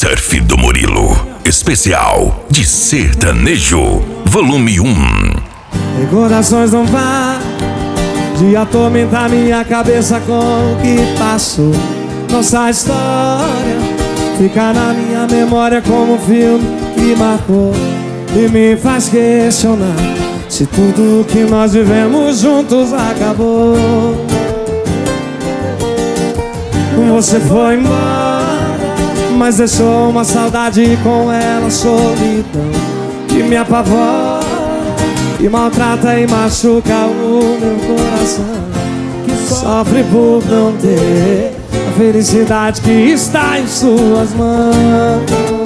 Surf do Murilo, especial de sertanejo, volume 1. Recordações não vão de atormentar minha cabeça com o que passou. Nossa história fica na minha memória como um filme que marcou e me faz questionar se tudo que nós vivemos juntos acabou. Você foi embora, mas deixou uma saudade com ela, solidão que me apavora e maltrata e machuca o meu coração, que sofre por não ter a felicidade que está em suas mãos.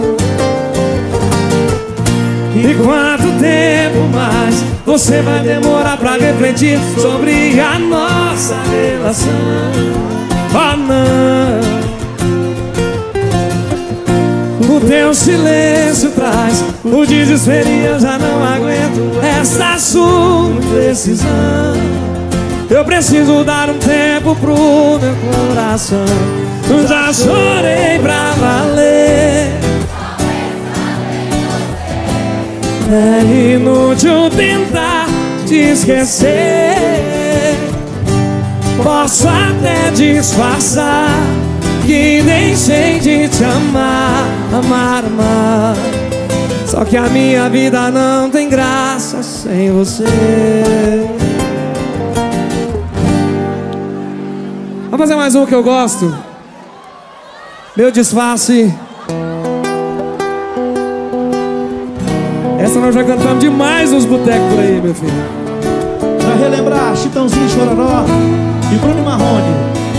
E quanto tempo mais você vai demorar pra refletir sobre a nossa relação? Oh não, o teu silêncio traz o desespero e eu já não aguento essa sua indecisão. Eu preciso dar um tempo pro meu coração. Já chorei pra valer. É inútil tentar te esquecer. Posso até disfarçar que deixei de te amar, amar. Só que a minha vida não tem graça sem você. Vamos fazer mais um que eu gosto. Meu disfarce. Essa nós já cantamos demais nos botecos por aí, meu filho. Pra relembrar, Chitãozinho, Chororó e Bruno e Marrone.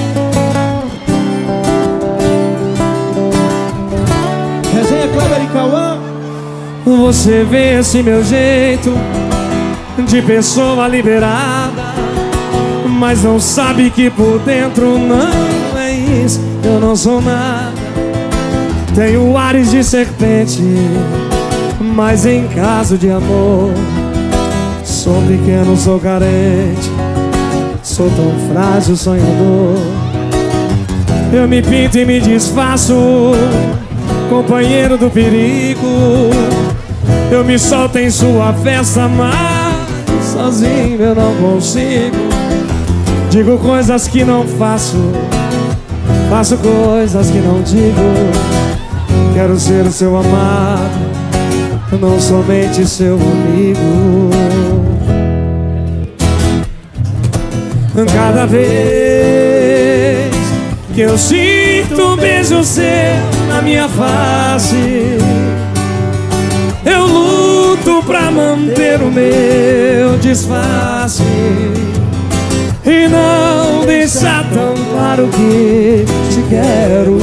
Resenha Kleber e Cauã. Você vê esse meu jeito de pessoa liberada, mas não sabe que por dentro não é isso. Eu não sou nada. Tenho ares de serpente, mas em caso de amor sou pequeno, sou carente, sou tão frágil, sonhador. Eu me pinto e me desfaço, companheiro do perigo. Eu me solto em sua festa, mas sozinho eu não consigo. Digo coisas que não faço, faço coisas que não digo. Quero ser o seu amado, não somente seu amigo. Cada vez que eu sinto um beijo seu na minha face, eu luto pra manter o meu disfarce e não deixar tão claro que te quero.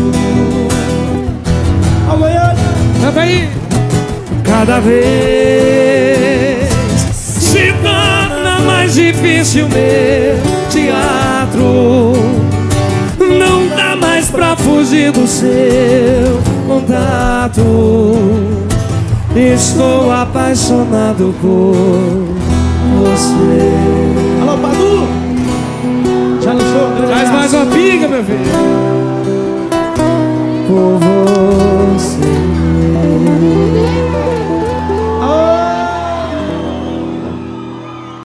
Canta aí! Cada vez se torna mais difícil meu teatro. Não dá mais pra fugir do seu contato. Estou apaixonado por você. Alô, Padu! Já lançou? Traz mais uma pica, meu filho.